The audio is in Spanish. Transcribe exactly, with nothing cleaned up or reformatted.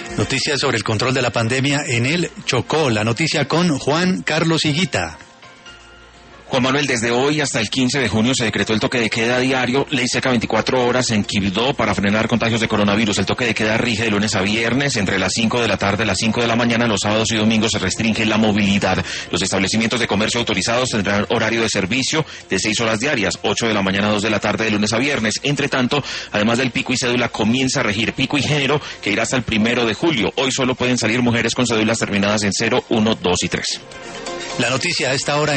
Noticias sobre el control de la pandemia en el Chocó. La noticia con Juan Carlos Higuita. Juan Manuel, desde hoy hasta el quince de junio se decretó el toque de queda diario, ley seca veinticuatro horas en Quibdó para frenar contagios de coronavirus. El toque de queda rige de lunes a viernes entre las cinco de la tarde a las cinco de la mañana. Los sábados y domingos se restringe la movilidad. Los establecimientos de comercio autorizados tendrán horario de servicio de seis horas diarias, ocho de la mañana a dos de la tarde de lunes a viernes. Entre tanto, además del pico y cédula, comienza a regir pico y género que irá hasta el primero de julio. Hoy solo pueden salir mujeres con cédulas terminadas en cero, uno, dos y tres. La noticia a esta hora